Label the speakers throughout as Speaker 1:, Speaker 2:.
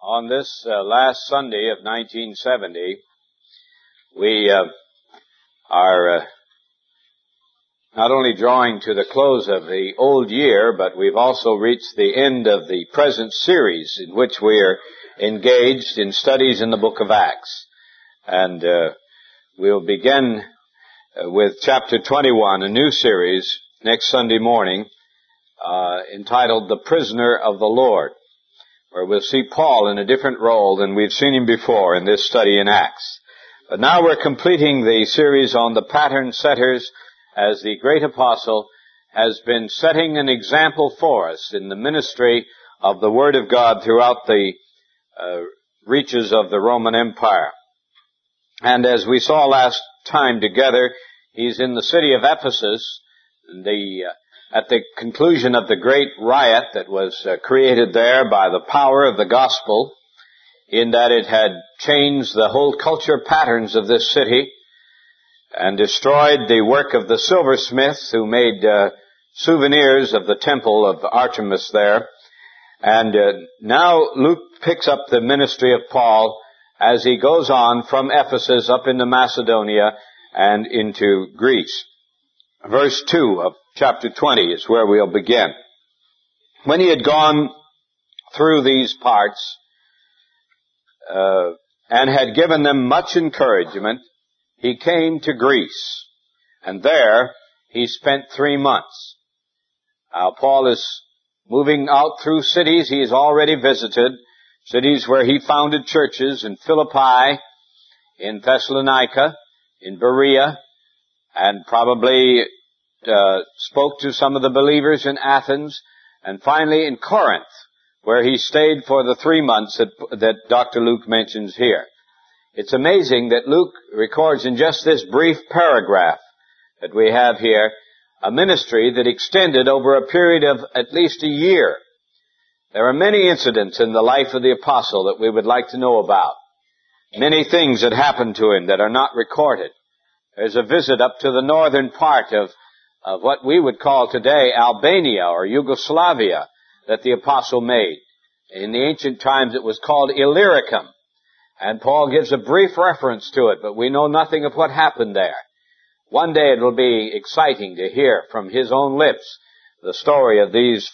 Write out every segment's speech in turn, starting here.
Speaker 1: On this last Sunday of 1970, we are not only drawing to the close of the old year, but we've also reached the end of the present series in which we are engaged in studies in the book of Acts. And we'll begin with chapter 21, a new series, next Sunday morning, entitled The Prisoner of the Lord, where we'll see Paul in a different role than we've seen him before in this study in Acts. But now we're completing the series on the pattern setters, as the great apostle has been setting an example for us in the ministry of the Word of God throughout the reaches of the Roman Empire. And as we saw last time together, he's in the city of Ephesus, at the conclusion of the great riot that was created there by the power of the gospel, in that it had changed the whole culture patterns of this city and destroyed the work of the silversmiths who made souvenirs of the temple of Artemis there. And now Luke picks up the ministry of Paul as he goes on from Ephesus up into Macedonia and into Greece. Verse 2 of chapter 20 is where we'll begin. When he had gone through these parts and had given them much encouragement, he came to Greece, and there he spent 3 months. Paul is moving out through cities he has already visited, cities where he founded churches in Philippi, in Thessalonica, in Berea, and probably spoke to some of the believers in Athens, and finally in Corinth, where he stayed for the 3 months that Dr. Luke mentions here. It's amazing that Luke records in just this brief paragraph that we have here a ministry that extended over a period of at least a year. There are many incidents in the life of the apostle that we would like to know about. Many things that happened to him that are not recorded. There's a visit up to the northern part of what we would call today Albania or Yugoslavia that the apostle made. In the ancient times it was called Illyricum. And Paul gives a brief reference to it, but we know nothing of what happened there. One day it will be exciting to hear from his own lips the story of these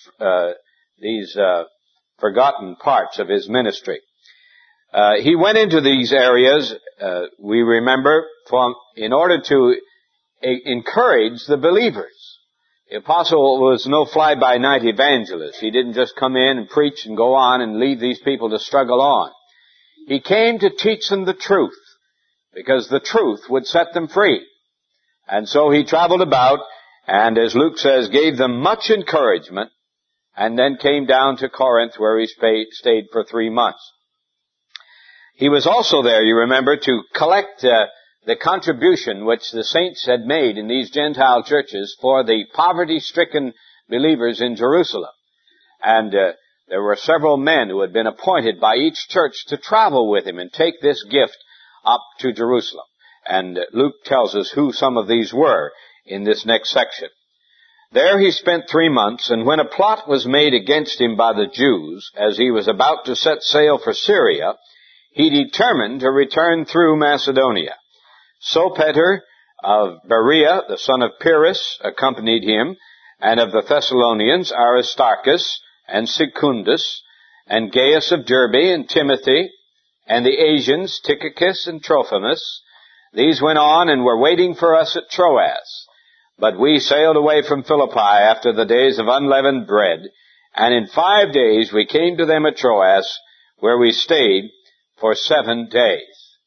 Speaker 1: forgotten parts of his ministry. He went into these areas, we remember, in order to encourage the believers. The apostle was no fly-by-night evangelist. He didn't just come in and preach and go on and leave these people to struggle on. He came to teach them the truth, because the truth would set them free. And so he traveled about, and as Luke says, gave them much encouragement, and then came down to Corinth, where he stayed for 3 months. He was also there, you remember, to collect the contribution which the saints had made in these Gentile churches for the poverty-stricken believers in Jerusalem. And there were several men who had been appointed by each church to travel with him and take this gift up to Jerusalem. And Luke tells us who some of these were in this next section. There he spent 3 months, and when a plot was made against him by the Jews, as he was about to set sail for Syria, he determined to return through Macedonia. Sopater of Berea, the son of Pyrrhus, accompanied him, and of the Thessalonians, Aristarchus, and Secundus, and Gaius of Derbe, and Timothy, and the Asians, Tychicus and Trophimus. These went on and were waiting for us at Troas. But we sailed away from Philippi after the days of unleavened bread, and in 5 days we came to them at Troas, where we stayed for 7 days.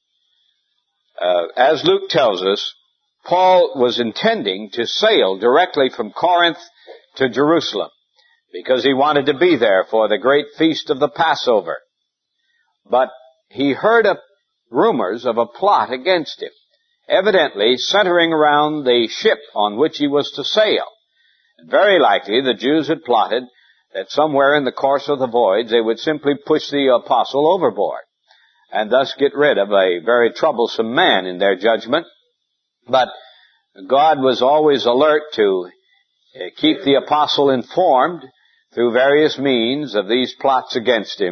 Speaker 1: As Luke tells us, Paul was intending to sail directly from Corinth to Jerusalem, because he wanted to be there for the great feast of the Passover. But he heard rumors of a plot against him, evidently centering around the ship on which he was to sail. And very likely the Jews had plotted that somewhere in the course of the voyage they would simply push the apostle overboard, and thus get rid of a very troublesome man in their judgment. But God was always alert to keep the apostle informed through various means of these plots against him,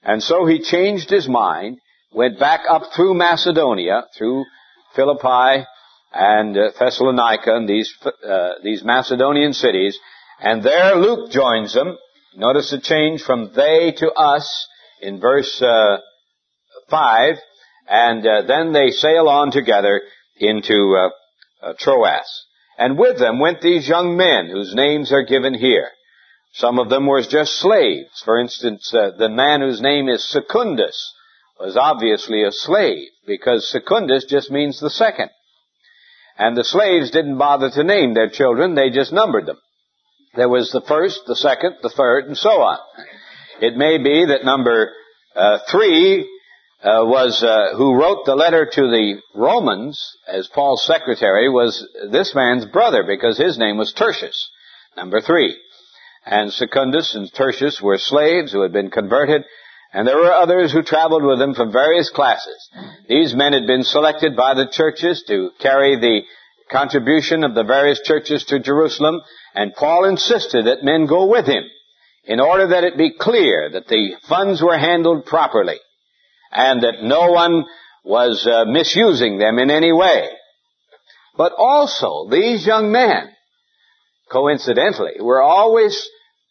Speaker 1: And so he changed his mind, went back up through Macedonia, through Philippi and Thessalonica and these Macedonian cities, and there Luke joins them. Notice the change from they to us in verse 5, and then they sail on together into Troas. And with them went these young men whose names are given here. Some of them were just slaves. For instance, the man whose name is Secundus was obviously a slave, because Secundus just means the second. And the slaves didn't bother to name their children, they just numbered them. There was the first, the second, the third, and so on. It may be that number 3 was who wrote the letter to the Romans as Paul's secretary was this man's brother, because his name was Tertius, number 3. And Secundus and Tertius were slaves who had been converted, and there were others who traveled with them from various classes. These men had been selected by the churches to carry the contribution of the various churches to Jerusalem, and Paul insisted that men go with him in order that it be clear that the funds were handled properly and that no one was misusing them in any way. But also, these young men, coincidentally, were always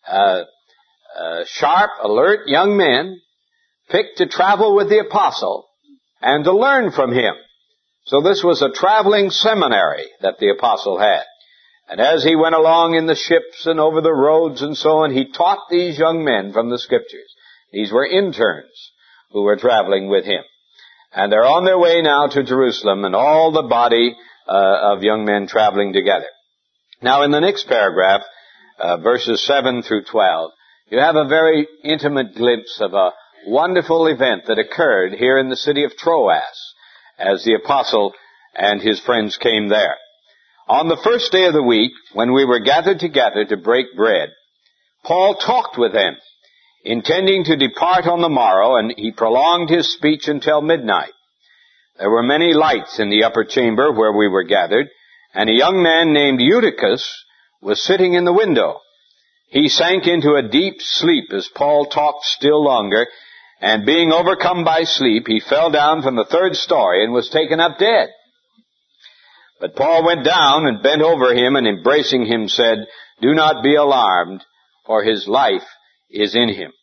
Speaker 1: sharp, alert young men picked to travel with the apostle and to learn from him. So this was a traveling seminary that the apostle had. And as he went along in the ships and over the roads and so on, he taught these young men from the scriptures. These were interns who were traveling with him. And they're on their way now to Jerusalem, and all the body of young men traveling together. Now in the next paragraph, verses 7 through 12, you have a very intimate glimpse of a wonderful event that occurred here in the city of Troas as the apostle and his friends came there. On the first day of the week, when we were gathered together to break bread, Paul talked with them, intending to depart on the morrow, and he prolonged his speech until midnight. There were many lights in the upper chamber where we were gathered, and a young man named Eutychus was sitting in the window. He sank into a deep sleep as Paul talked still longer, and being overcome by sleep, he fell down from the 3rd story and was taken up dead. But Paul went down and bent over him, and embracing him said, "Do not be alarmed, for his life is in him."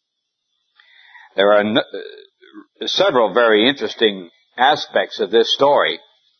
Speaker 1: There are several very interesting aspects of this story.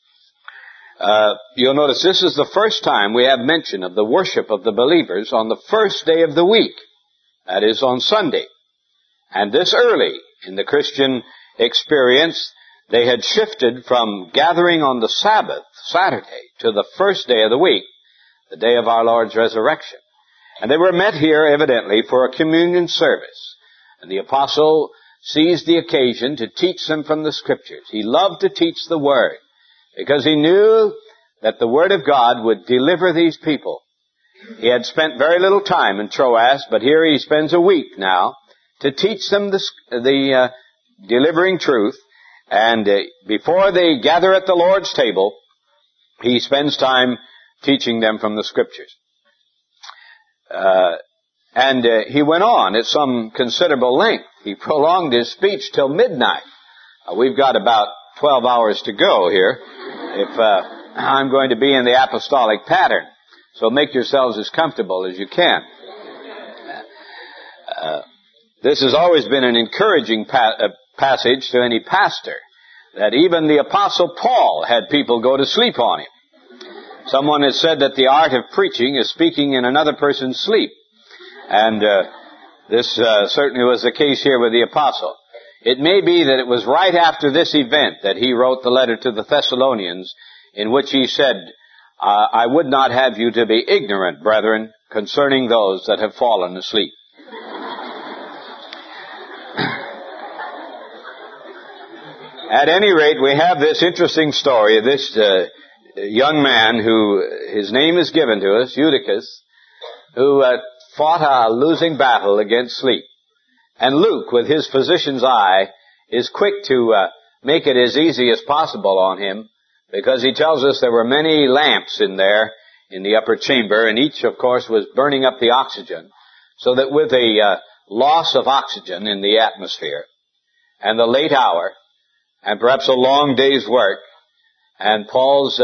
Speaker 1: You'll notice this is the first time we have mention of the worship of the believers on the first day of the week. That is, on Sunday. And this early in the Christian experience, they had shifted from gathering on the Sabbath, Saturday, to the first day of the week, the day of our Lord's resurrection. And they were met here evidently for a communion service. And the apostle seized the occasion to teach them from the scriptures. He loved to teach the word because he knew that the word of God would deliver these people. He had spent very little time in Troas, but here he spends a week now to teach them the delivering truth. And before they gather at the Lord's table, he spends time teaching them from the scriptures. And he went on at some considerable length. He prolonged his speech till midnight. We've got about 12 hours to go here if I'm going to be in the apostolic pattern. So make yourselves as comfortable as you can. This has always been an encouraging passage to any pastor, that even the Apostle Paul had people go to sleep on him. Someone has said that the art of preaching is speaking in another person's sleep. And this certainly was the case here with the Apostle. It may be that it was right after this event that he wrote the letter to the Thessalonians, in which he said, "I would not have you to be ignorant, brethren, concerning those that have fallen asleep." At any rate, we have this interesting story of this young man who, his name is given to us, Eutychus, who fought a losing battle against sleep. And Luke, with his physician's eye, is quick to make it as easy as possible on him, because he tells us there were many lamps in there in the upper chamber, and each, of course, was burning up the oxygen, so that with a loss of oxygen in the atmosphere, and the late hour, and perhaps a long day's work, and Paul's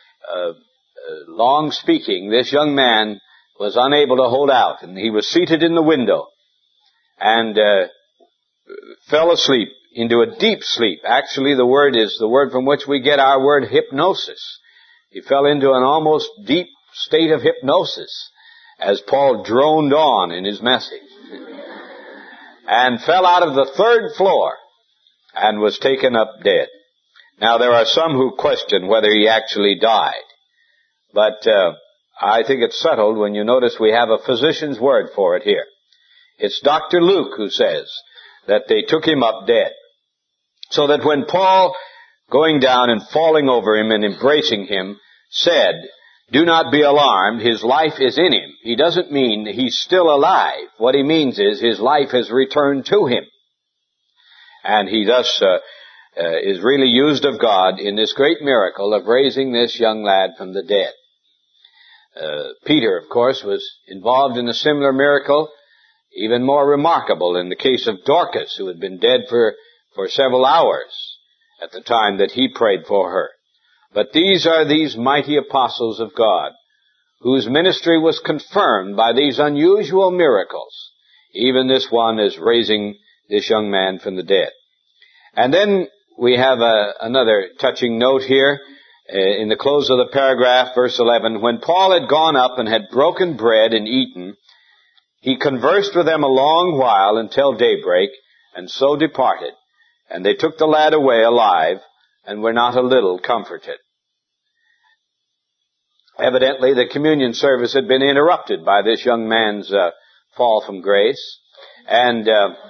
Speaker 1: long speaking, this young man was unable to hold out, and he was seated in the window and fell asleep into a deep sleep. Actually, the word is the word from which we get our word hypnosis. He fell into an almost deep state of hypnosis as Paul droned on in his message and fell out of the third floor and was taken up dead. Now, there are some who question whether he actually died, but I think it's settled when you notice we have a physician's word for it here. It's Dr. Luke who says that they took him up dead. So that when Paul, going down and falling over him and embracing him, said, "Do not be alarmed, his life is in him," he doesn't mean he's still alive. What he means is his life has returned to him. And he thus is really used of God in this great miracle of raising this young lad from the dead. Peter, of course, was involved in a similar miracle, even more remarkable in the case of Dorcas, who had been dead for several hours at the time that he prayed for her. But these are these mighty apostles of God, whose ministry was confirmed by these unusual miracles. Even this one is raising this young man from the dead. And then we have another touching note here in the close of the paragraph, verse 11. When Paul had gone up and had broken bread and eaten, he conversed with them a long while until daybreak, and so departed. And they took the lad away alive, and were not a little comforted. Evidently, the communion service had been interrupted by this young man's fall from grace. And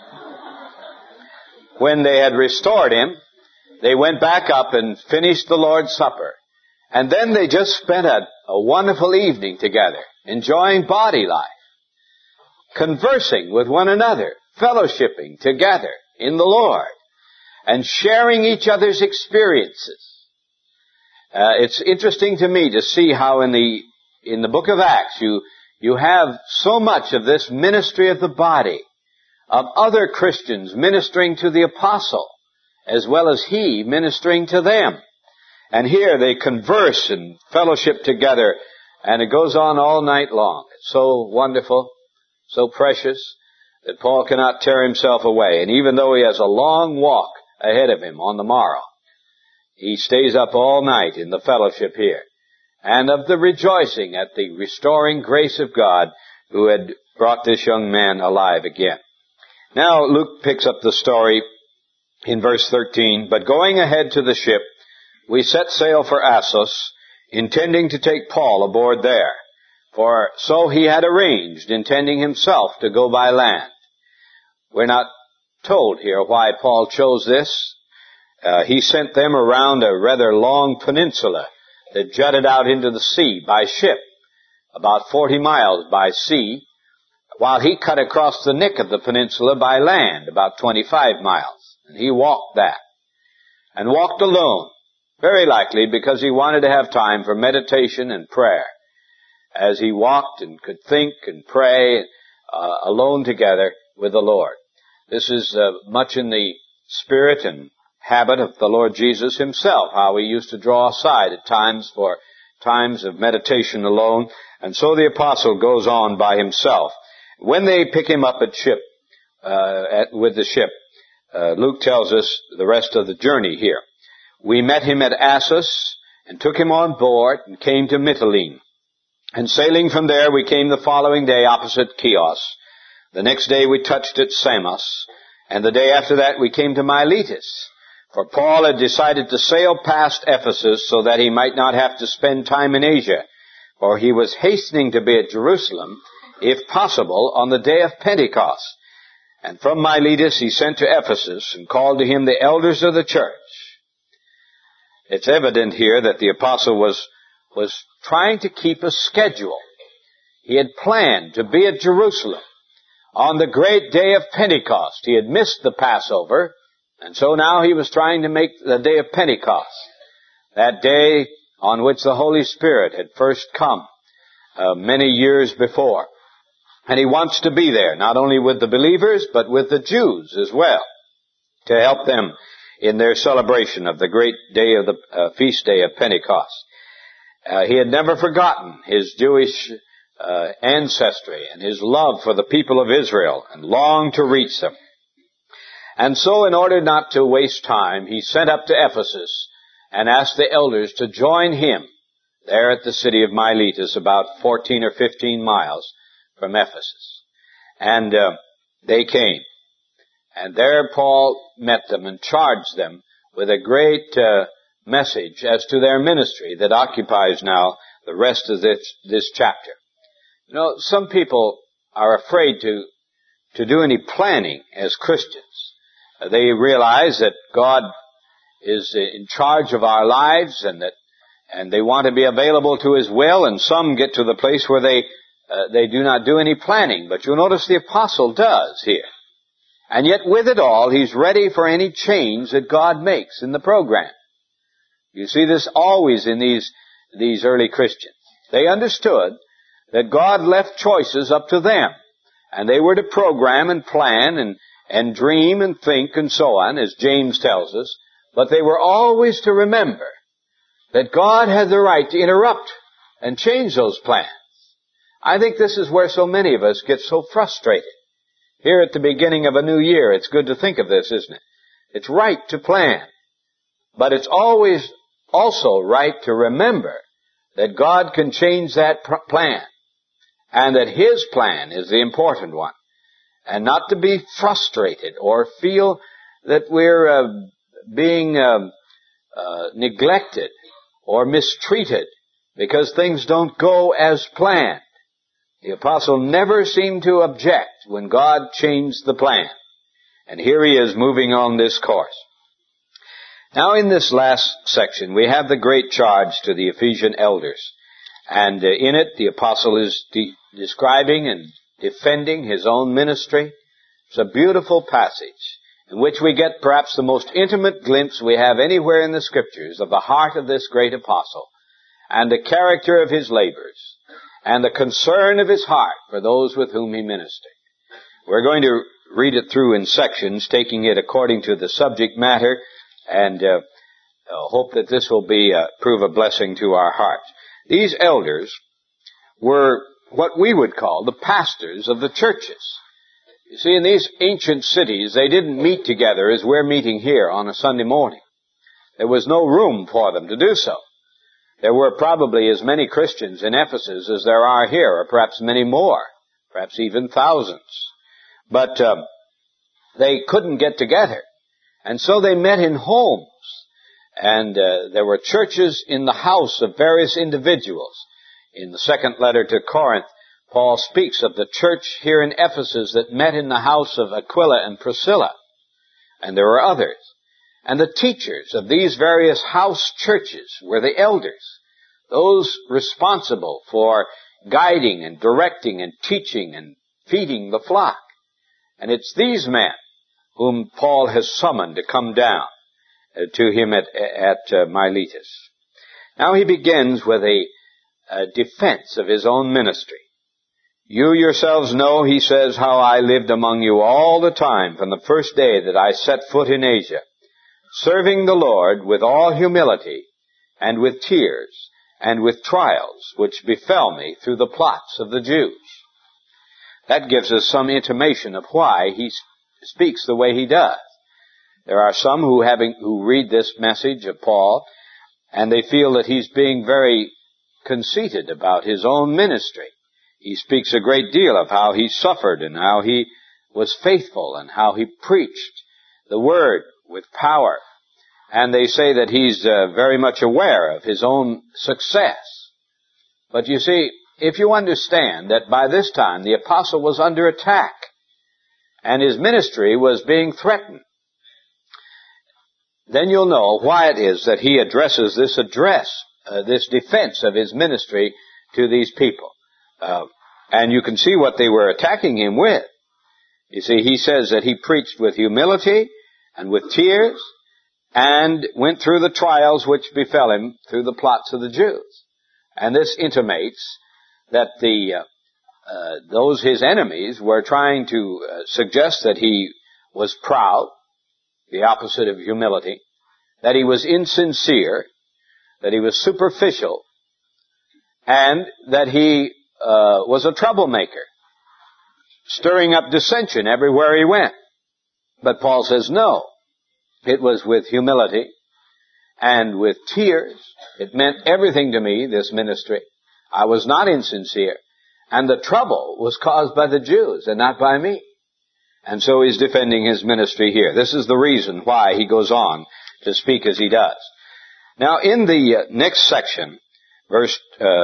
Speaker 1: when they had restored him, they went back up and finished the Lord's Supper. And then they just spent a wonderful evening together, enjoying body life, conversing with one another, fellowshipping together in the Lord, and sharing each other's experiences. It's interesting to me to see how in the book of Acts you have so much of this ministry of the body, of other Christians ministering to the apostle, as well as he ministering to them. And here they converse and fellowship together, and it goes on all night long. It's so wonderful, so precious, that Paul cannot tear himself away. And even though he has a long walk ahead of him on the morrow, he stays up all night in the fellowship here, and of the rejoicing at the restoring grace of God who had brought this young man alive again. Now Luke picks up the story in verse 13. But going ahead to the ship, we set sail for Assos, intending to take Paul aboard there, for so he had arranged, intending himself to go by land. We're not told here why Paul chose this. He sent them around a rather long peninsula that jutted out into the sea by ship, about 40 miles by sea, while he cut across the neck of the peninsula by land, about 25 miles. And he walked that. And walked alone, very likely because he wanted to have time for meditation and prayer, as he walked and could think and pray alone together with the Lord. This is much in the spirit and habit of the Lord Jesus himself, how he used to draw aside at times for times of meditation alone. And so the apostle goes on by himself. When they pick him up with the ship, Luke tells us the rest of the journey here. We met him at Assos and took him on board and came to Mytilene. And sailing from there, we came the following day opposite Chios. The next day we touched at Samos, and the day after that we came to Miletus. For Paul had decided to sail past Ephesus so that he might not have to spend time in Asia, for he was hastening to be at Jerusalem, if possible, on the day of Pentecost. And from Miletus he sent to Ephesus and called to him the elders of the church. It's evident here that the apostle was trying to keep a schedule. He had planned to be at Jerusalem on the great day of Pentecost. He had missed the Passover, and so now he was trying to make the day of Pentecost, that day on which the Holy Spirit had first come many years before. And he wants to be there, not only with the believers, but with the Jews as well, to help them in their celebration of the great day of the feast day of Pentecost. He had never forgotten his Jewish ancestry and his love for the people of Israel and longed to reach them. And so, in order not to waste time, he sent up to Ephesus and asked the elders to join him there at the city of Miletus, about 14 or 15 miles from Ephesus. And they came. And there Paul met them and charged them with a great message as to their ministry that occupies now the rest of this chapter. You know, some people are afraid to do any planning as Christians. They realize that God is in charge of our lives and they want to be available to His will, and some get to the place where they do not do any planning. But you'll notice the apostle does here. And yet with it all, he's ready for any change that God makes in the program. You see this always in these early Christians. They understood that God left choices up to them, and they were to program and plan and dream and think and so on, as James tells us, but they were always to remember that God had the right to interrupt and change those plans. I think this is where so many of us get so frustrated. Here at the beginning of a new year, it's good to think of this, isn't it? It's right to plan, but it's always also right to remember that God can change that plan, and that His plan is the important one, and not to be frustrated or feel that we're being neglected or mistreated because things don't go as planned. The apostle never seemed to object when God changed the plan. And here he is moving on this course. Now in this last section, we have the great charge to the Ephesian elders. And in it, the apostle is describing and defending his own ministry. It's a beautiful passage in which we get perhaps the most intimate glimpse we have anywhere in the Scriptures of the heart of this great apostle and the character of his labors and the concern of his heart for those with whom he ministered. We're going to read it through in sections, taking it according to the subject matter, and hope that this will prove a blessing to our hearts. These elders were what we would call the pastors of the churches. You see, in these ancient cities, they didn't meet together as we're meeting here on a Sunday morning. There was no room for them to do so. There were probably as many Christians in Ephesus as there are here, or perhaps many more, perhaps even thousands. But they couldn't get together. And so they met in homes. And there were churches in the house of various individuals. In the second letter to Corinth, Paul speaks of the church here in Ephesus that met in the house of Aquila and Priscilla. And there were others. And the teachers of these various house churches were the elders, those responsible for guiding and directing and teaching and feeding the flock. And it's these men whom Paul has summoned to come down to him at Miletus. Now he begins with a defense of his own ministry. You yourselves know, he says, how I lived among you all the time from the first day that I set foot in Asia, serving the Lord with all humility and with tears and with trials which befell me through the plots of the Jews. That gives us some intimation of why he speaks the way he does. There are some who read this message of Paul and they feel that he's being very conceited about his own ministry. He speaks a great deal of how he suffered and how he was faithful and how he preached the word with power. And they say that he's very much aware of his own success. But you see, if you understand that by this time the apostle was under attack and his ministry was being threatened, then you'll know why it is that he addresses this defense of his ministry to these people. And you can see what they were attacking him with. You see, he says that he preached with humility and with tears and went through the trials which befell him through the plots of the Jews. And this intimates that the those his enemies were trying to suggest that he was proud, the opposite of humility, that he was insincere, that he was superficial, and that he was a troublemaker, stirring up dissension everywhere he went. But Paul says, no, it was with humility and with tears. It meant everything to me, this ministry. I was not insincere. And the trouble was caused by the Jews and not by me. And so he's defending his ministry here. This is the reason why he goes on to speak as he does. Now, in the next section, verse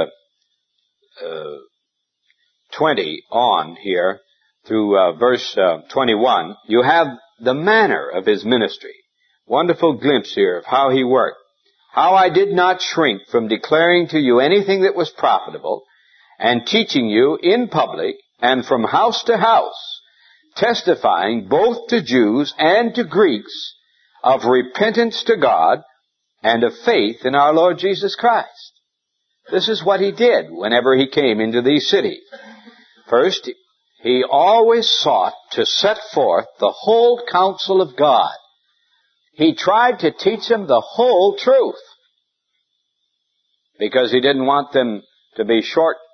Speaker 1: 20 on here, through verse 21, you have the manner of his ministry. Wonderful glimpse here of how he worked. How I did not shrink from declaring to you anything that was profitable, and teaching you in public and from house to house, testifying both to Jews and to Greeks of repentance to God and of faith in our Lord Jesus Christ. This is what he did whenever he came into these cities. First, he always sought to set forth the whole counsel of God. He tried to teach them the whole truth, because he didn't want them to be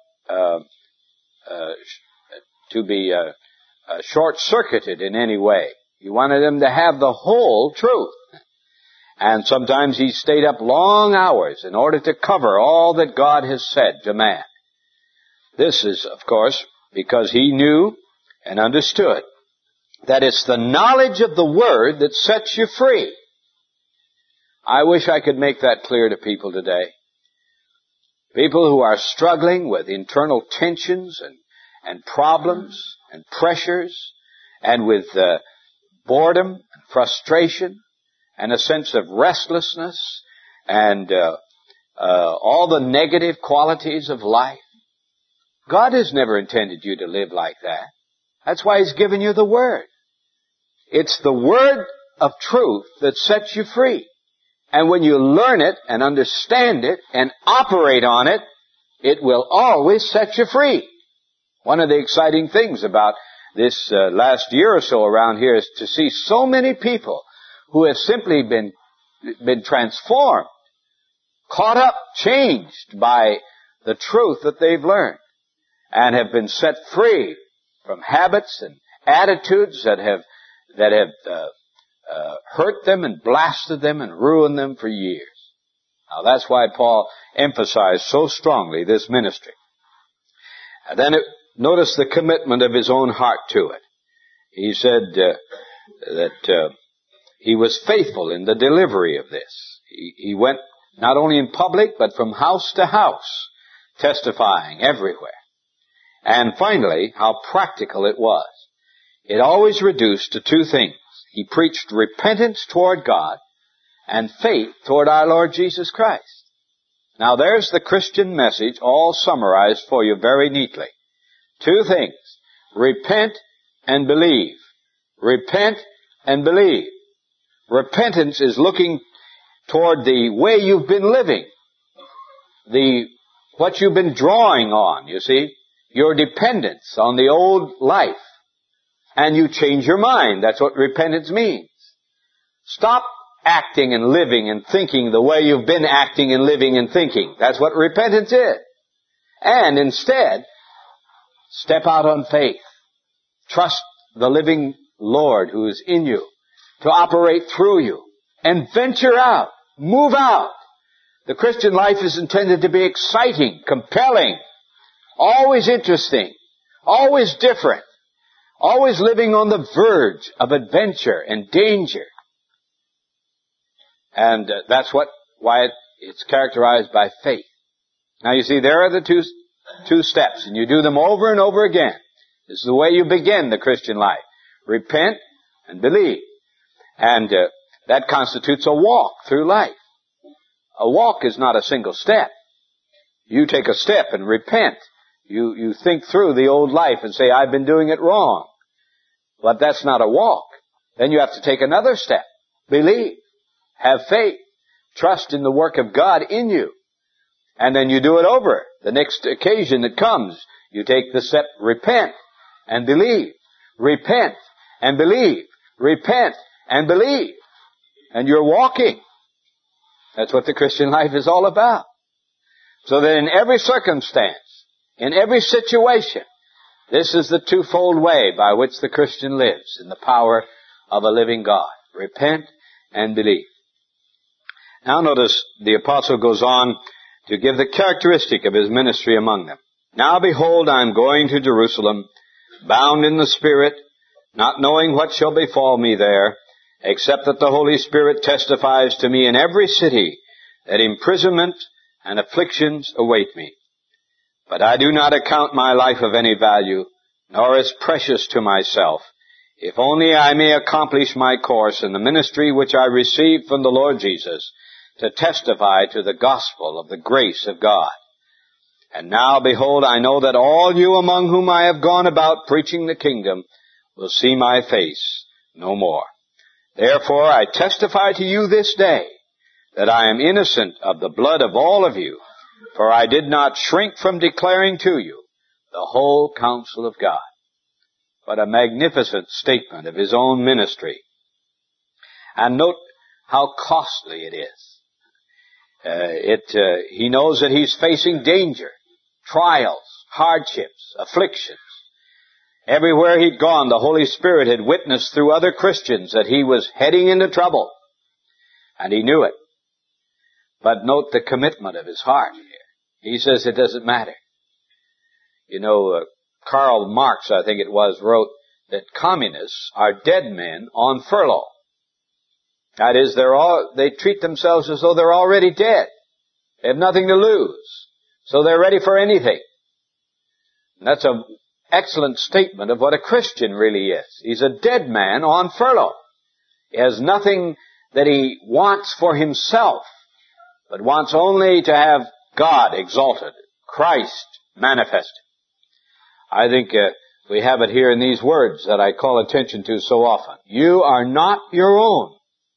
Speaker 1: short-circuited in any way. He wanted them to have the whole truth. And sometimes he stayed up long hours in order to cover all that God has said to man. This is, of course, because he knew and understood that it's the knowledge of the Word that sets you free. I wish I could make that clear to people today. People who are struggling with internal tensions and problems and pressures, and with boredom and frustration and a sense of restlessness and all the negative qualities of life. God has never intended you to live like that. That's why He's given you the Word. It's the Word of truth that sets you free. And when you learn it and understand it and operate on it, it will always set you free. One of the exciting things about this last year or so around here is to see so many people who have simply been transformed, caught up, changed by the truth that they've learned, and have been set free from habits and attitudes that have hurt them and blasted them and ruined them for years. Now that's why Paul emphasized so strongly this ministry. And then notice the commitment of his own heart to it. He said that he was faithful in the delivery of this. He went not only in public, but from house to house, testifying everywhere. And finally, how practical it was. It always reduced to two things. He preached repentance toward God and faith toward our Lord Jesus Christ. Now there's the Christian message all summarized for you very neatly. Two things. Repent and believe. Repent and believe. Repentance is looking toward the way you've been living. What you've been drawing on, you see. Your dependence on the old life. And you change your mind. That's what repentance means. Stop acting and living and thinking the way you've been acting and living and thinking. That's what repentance is. And instead, step out on faith. Trust the living Lord who is in you to operate through you. And venture out. Move out. The Christian life is intended to be exciting, compelling, always interesting, always different, always living on the verge of adventure and danger. And that's why it's characterized by faith. Now you see, there are the two steps, and you do them over and over again. This is the way you begin the Christian life. Repent and believe. And that constitutes a walk through life. A walk is not a single step. You take a step and repent. You think through the old life and say, I've been doing it wrong. But that's not a walk. Then you have to take another step. Believe. Have faith. Trust in the work of God in you. And then you do it over. The next occasion that comes, You take the step, repent and believe. Repent and believe. Repent and believe. And you're walking. That's what the Christian life is all about. So that in every circumstance, in every situation, this is the twofold way by which the Christian lives in the power of a living God. Repent and believe. Now notice the apostle goes on to give the characteristic of his ministry among them. Now behold, I am going to Jerusalem, bound in the Spirit, not knowing what shall befall me there, except that the Holy Spirit testifies to me in every city that imprisonment and afflictions await me. But I do not account my life of any value, nor as precious to myself, if only I may accomplish my course in the ministry which I received from the Lord Jesus, to testify to the gospel of the grace of God. And now, behold, I know that all you among whom I have gone about preaching the kingdom will see my face no more. Therefore I testify to you this day that I am innocent of the blood of all of you, for I did not shrink from declaring to you the whole counsel of God. What a magnificent statement of his own ministry. And note how costly it is. He knows that he's facing danger, trials, hardships, afflictions. Everywhere he'd gone, the Holy Spirit had witnessed through other Christians that he was heading into trouble. And he knew it. But note the commitment of his heart here. He says it doesn't matter. You know, Karl Marx, I think it was, wrote that communists are dead men on furlough. That is, they treat themselves as though they're already dead. They have nothing to lose. So they're ready for anything. And that's an excellent statement of what a Christian really is. He's a dead man on furlough. He has nothing that he wants for himself, but wants only to have God exalted, Christ manifested. I think we have it here in these words that I call attention to so often. You are not your own.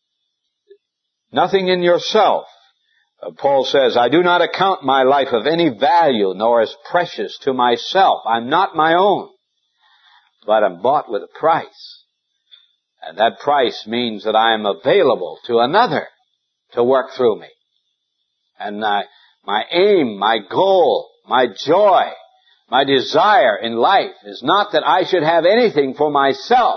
Speaker 1: Nothing in yourself. Paul says, I do not account my life of any value, nor as precious to myself. I'm not my own, but I'm bought with a price. And that price means that I am available to another to work through me. And my aim, my goal, my joy, my desire in life is not that I should have anything for myself,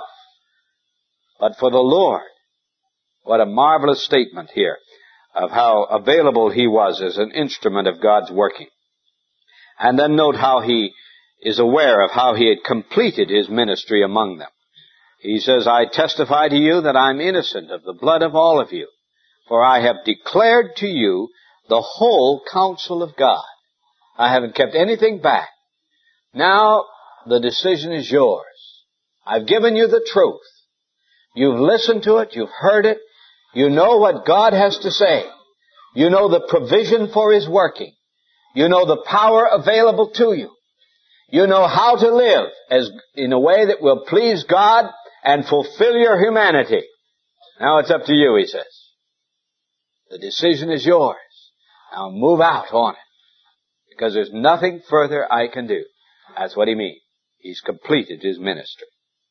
Speaker 1: but for the Lord. What a marvelous statement here of how available he was as an instrument of God's working. And then note how he is aware of how he had completed his ministry among them. He says, I testify to you that I'm innocent of the blood of all of you, for I have declared to you the whole counsel of God. I haven't kept anything back. Now the decision is yours. I've given you the truth. You've listened to it. You've heard it. You know what God has to say. You know the provision for his working. You know the power available to you. You know how to live in a way that will please God and fulfill your humanity. Now it's up to you, he says. The decision is yours. Now move out on it. Because there's nothing further I can do. That's what he means. He's completed his ministry.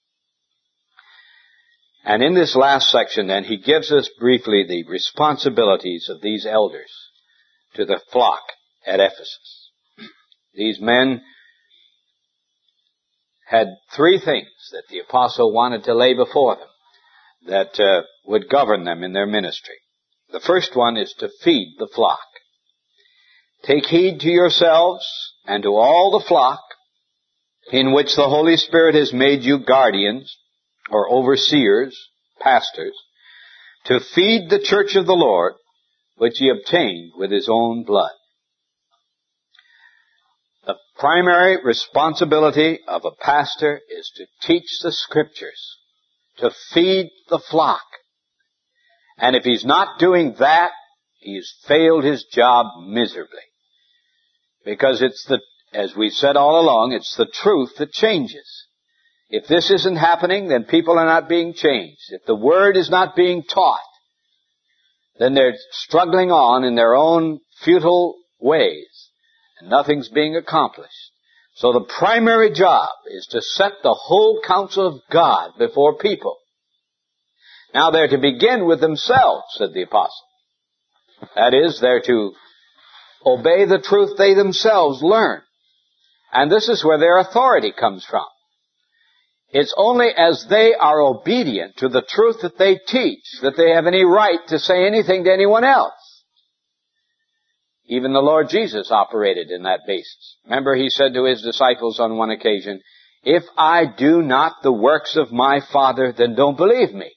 Speaker 1: And in this last section then, he gives us briefly the responsibilities of these elders to the flock at Ephesus. These men had three things that the apostle wanted to lay before them that would govern them in their ministry. The first one is to feed the flock. Take heed to yourselves and to all the flock in which the Holy Spirit has made you guardians or overseers, pastors, to feed the church of the Lord, which he obtained with his own blood. The primary responsibility of a pastor is to teach the Scriptures, to feed the flock. And if he's not doing that, he's failed his job miserably. Because as we've said all along, it's the truth that changes. If this isn't happening, then people are not being changed. If the Word is not being taught, then they're struggling on in their own futile ways, and nothing's being accomplished. So the primary job is to set the whole counsel of God before people. Now they're to begin with themselves, said the apostle. That is, they're to obey the truth they themselves learn. And this is where their authority comes from. It's only as they are obedient to the truth that they teach that they have any right to say anything to anyone else. Even the Lord Jesus operated in that basis. Remember, he said to his disciples on one occasion, "If I do not the works of my Father, then don't believe me."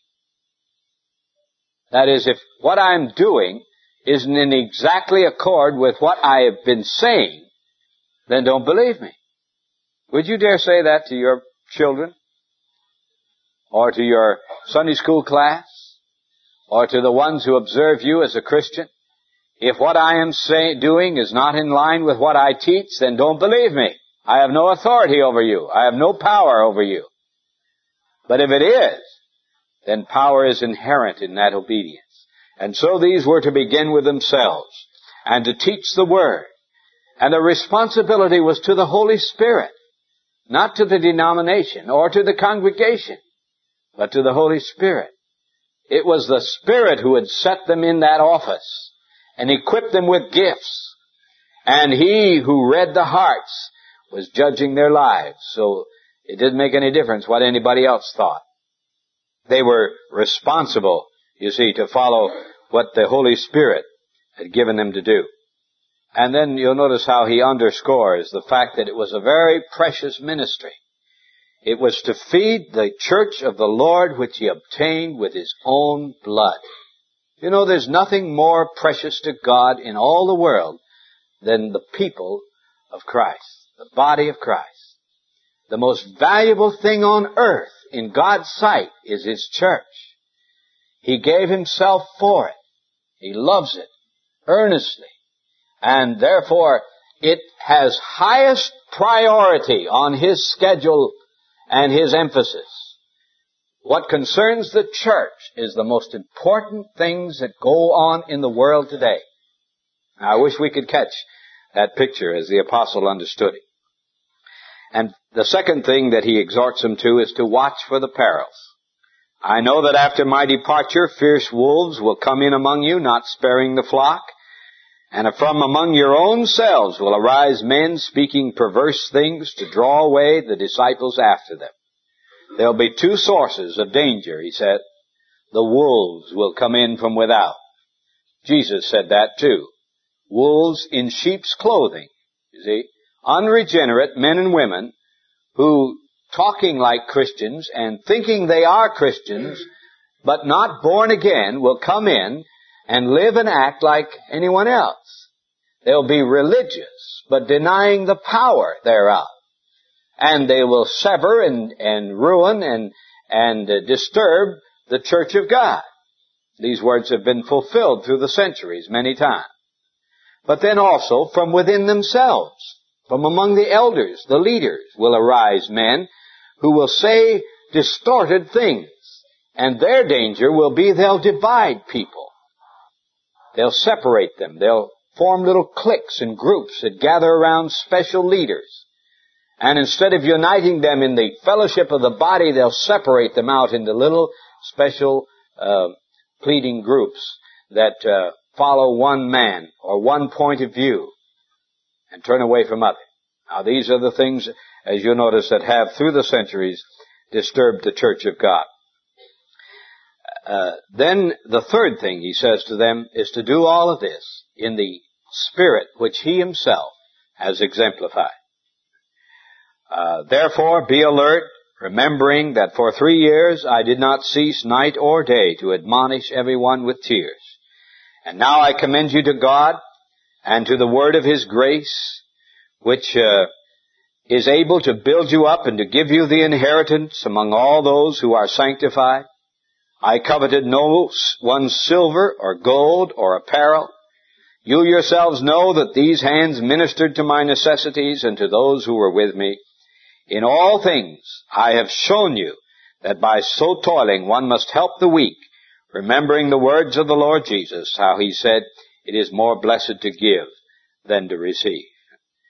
Speaker 1: That is, if what I'm doing isn't in exactly accord with what I have been saying, then don't believe me. Would you dare say that to your children? Or to your Sunday school class? Or to the ones who observe you as a Christian? If what I am doing is not in line with what I teach, then don't believe me. I have no authority over you. I have no power over you. But if it is, then power is inherent in that obedience. And so these were to begin with themselves and to teach the Word. And the responsibility was to the Holy Spirit, not to the denomination or to the congregation, but to the Holy Spirit. It was the Spirit who had set them in that office and equipped them with gifts. And He who read the hearts was judging their lives. So it didn't make any difference what anybody else thought. They were responsible, you see, to follow what the Holy Spirit had given them to do. And then you'll notice how he underscores the fact that it was a very precious ministry. It was to feed the church of the Lord which he obtained with his own blood. You know, there's nothing more precious to God in all the world than the people of Christ, the body of Christ. The most valuable thing on earth in God's sight is his church. He gave himself for it. He loves it earnestly. And therefore, it has highest priority on his schedule and his emphasis. What concerns the church is the most important things that go on in the world today. Now, I wish we could catch that picture as the apostle understood it. And the second thing that he exhorts them to is to watch for the perils. I know that after my departure, fierce wolves will come in among you, not sparing the flock. And from among your own selves will arise men speaking perverse things to draw away the disciples after them. There'll be two sources of danger, he said. The wolves will come in from without. Jesus said that too. Wolves in sheep's clothing, you see. Unregenerate men and women who, talking like Christians and thinking they are Christians, but not born again, will come in and live and act like anyone else. They'll be religious, but denying the power thereof. And they will sever and ruin and disturb the church of God. These words have been fulfilled through the centuries many times. But then also from within themselves, from among the elders, the leaders, will arise men who will say distorted things. And their danger will be they'll divide people. They'll separate them. They'll form little cliques and groups that gather around special leaders. And instead of uniting them in the fellowship of the body, they'll separate them out into little special pleading groups that follow one man or one point of view and turn away from others. Now these are the things, as you'll notice, that have through the centuries disturbed the church of God. Then the third thing he says to them is to do all of this in the spirit which he himself has exemplified. Therefore be alert, remembering that for 3 years I did not cease night or day to admonish everyone with tears. And now I commend you to God and to the word of his grace, which is able to build you up and to give you the inheritance among all those who are sanctified. I coveted no one's silver or gold or apparel. You yourselves know that these hands ministered to my necessities and to those who were with me. In all things I have shown you that by so toiling one must help the weak, remembering the words of the Lord Jesus, how he said, it is more blessed to give than to receive.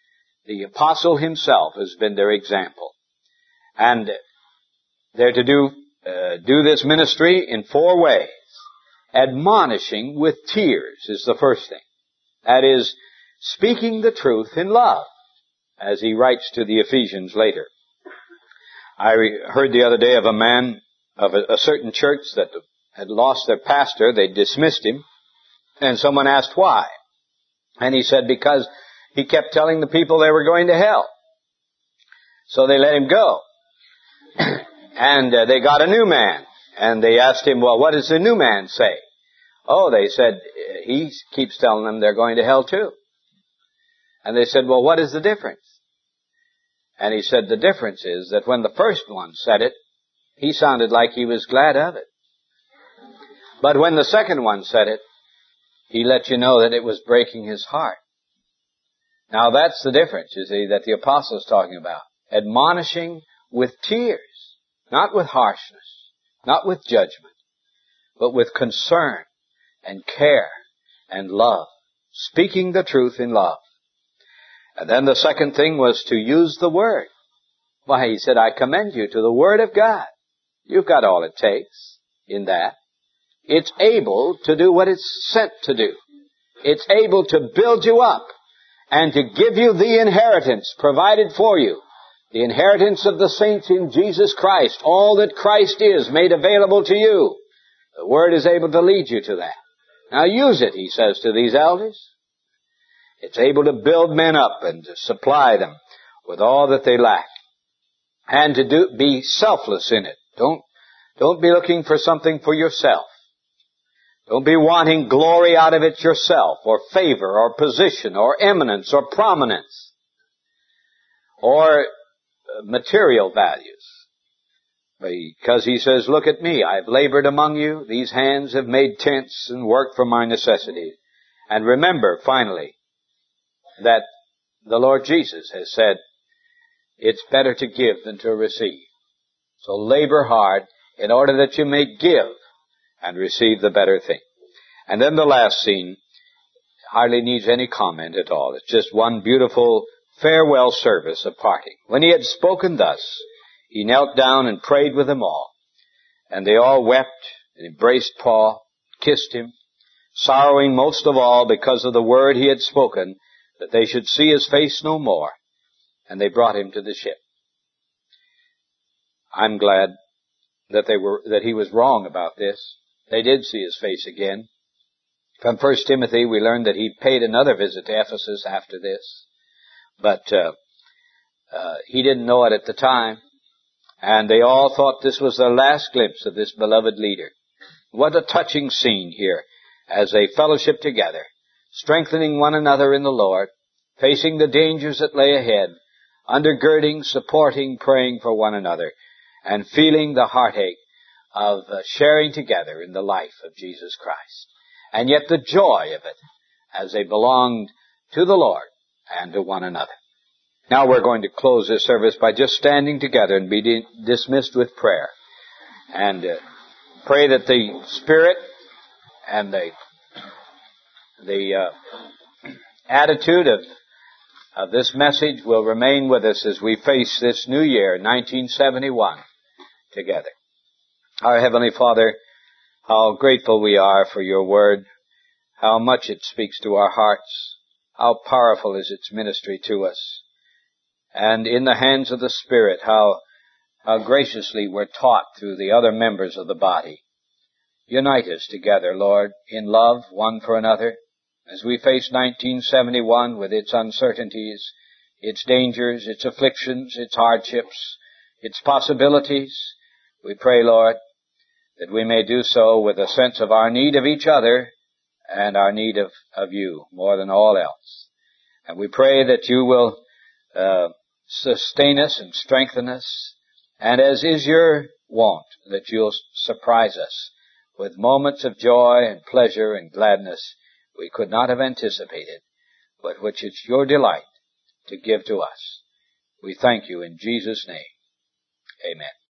Speaker 1: The apostle himself has been their example. And they're to do this ministry in 4 ways. Admonishing with tears is the first thing. That is, speaking the truth in love, as he writes to the Ephesians later. I heard the other day of a man of a certain church that had lost their pastor. They dismissed him. And someone asked why. And he said because he kept telling the people they were going to hell. So they let him go. And they got a new man. And they asked him, well, what does the new man say? Oh, they said, he keeps telling them they're going to hell too. And they said, well, what is the difference? And he said, the difference is that when the first one said it, he sounded like he was glad of it. But when the second one said it, he let you know that it was breaking his heart. Now that's the difference, you see, that the apostle is talking about. Admonishing with tears, not with harshness, not with judgment, but with concern and care and love. Speaking the truth in love. And then the second thing was to use the Word. Why, he said, I commend you to the Word of God. You've got all it takes in that. It's able to do what it's sent to do. It's able to build you up and to give you the inheritance provided for you. The inheritance of the saints in Jesus Christ. All that Christ is made available to you. The Word is able to lead you to that. Now use it, he says to these elders. It's able to build men up and to supply them with all that they lack. And to be selfless in it. Don't be looking for something for yourself. Don't be wanting glory out of it yourself, or favor, or position, or eminence, or prominence, or material values. Because he says, look at me, I've labored among you, these hands have made tents and worked for my necessities. And remember, finally, that the Lord Jesus has said, it's better to give than to receive. So labor hard in order that you may give and receive the better thing. And then the last scene hardly needs any comment at all. It's just one beautiful farewell service of parting. When he had spoken thus, he knelt down and prayed with them all. And they all wept and embraced Paul, kissed him, sorrowing most of all because of the word he had spoken, that they should see his face no more. And they brought him to the ship. I'm glad that he was wrong about this. They did see his face again. From 1 Timothy, we learned that he paid another visit to Ephesus after this. But he didn't know it at the time. And they all thought this was their last glimpse of this beloved leader. What a touching scene here as they fellowship together, strengthening one another in the Lord, facing the dangers that lay ahead, undergirding, supporting, praying for one another, and feeling the heartache of sharing together in the life of Jesus Christ. And yet the joy of it as they belonged to the Lord and to one another. Now we're going to close this service by just standing together and be dismissed with prayer. And pray that the Spirit and the attitude of this message will remain with us as we face this new year, 1971, together. Our Heavenly Father, how grateful we are for your word, how much it speaks to our hearts, how powerful is its ministry to us. And in the hands of the Spirit, how graciously we're taught through the other members of the body. Unite us together, Lord, in love one for another, as we face 1971 with its uncertainties, its dangers, its afflictions, its hardships, its possibilities. We pray, Lord, that we may do so with a sense of our need of each other and our need of you more than all else. And we pray that you will sustain us and strengthen us, and as is your wont, that you'll surprise us with moments of joy and pleasure and gladness we could not have anticipated, but which it's your delight to give to us. We thank you in Jesus' name. Amen.